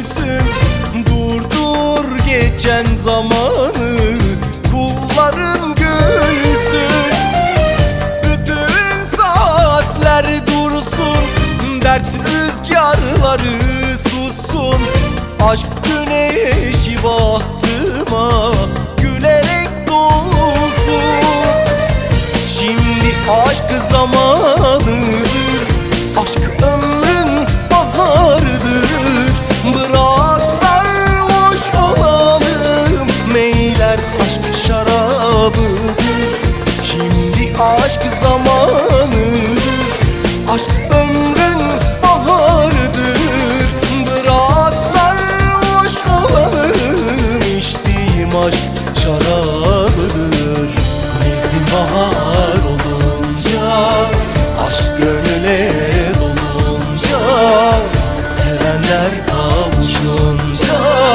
gülsün. Durdur geçen zamanı, kulların gülsün. Bütün saatler dursun, dert rüzgarları sussun. Aşk güneşi bahtıma gülerek doğsun. Şimdi aşk zamanıdır, aşk ömrün baharıdır. Bırak sarhoş olalım, meyler aşk şarabıdır. Şimdi aşk zamanıdır, aşk ömrün baharıdır. Bırak sarhoş olalım, içtiğim aşk şarabıdır. Mevsim bahar olunca, aşk gönüle dolunca, sevenler kavuşunca,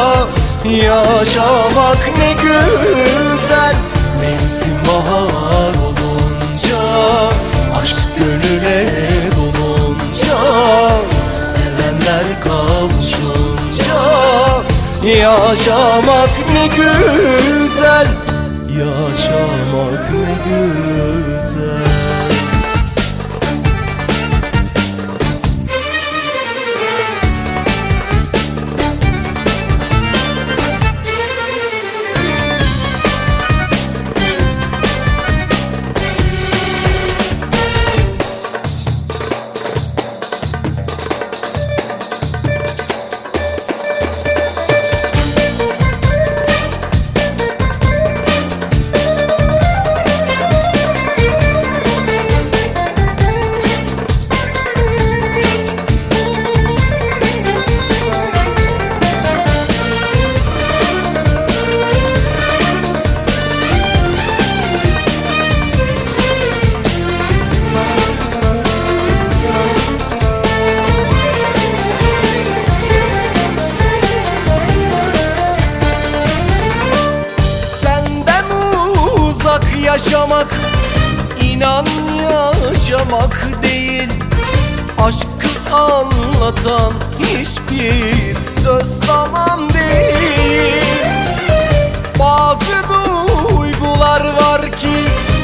yaşamak ne güzel. Mevsim bahar olunca, aşk gönüle dolunca, sevenler kavuşunca, yaşamak ne güzel. Yaşamak ne güzel. Yaşamak, inan yaşamak değil. Aşkı anlatan hiçbir söz tamam değil. Bazı duygular var ki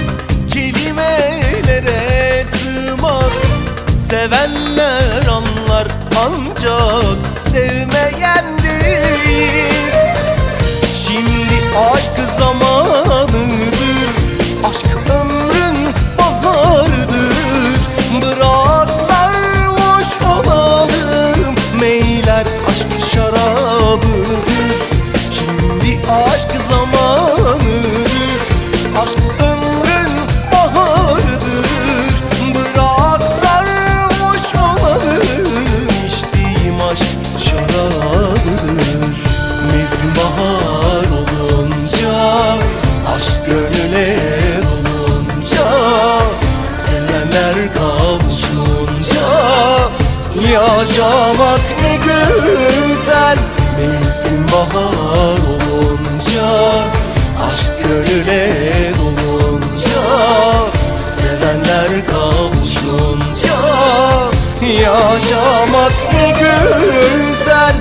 kelimelere sığmaz. Sevenler anlar ancak sevmeyen değil. Şimdi aşk zamanıdır, aşk ömrün baharıdır. Bırak sarhoş olalım, meyler aşk şarabıdır. Şimdi aşk zamanıdır, aşk ömrün baharıdır. Bırak sarhoş olalım, içtiğim aşk şarabıdır. Mevsim bahar olunca, aşk gönüle dolunca, sevenler kavuşunca, yaşamak ne güzel. Mevsim bahar olunca, aşk gönüle dolunca, sevenler kavuşunca, yaşamak ne güzel.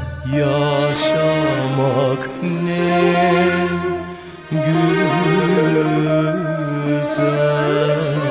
Yaşamak ne güzel.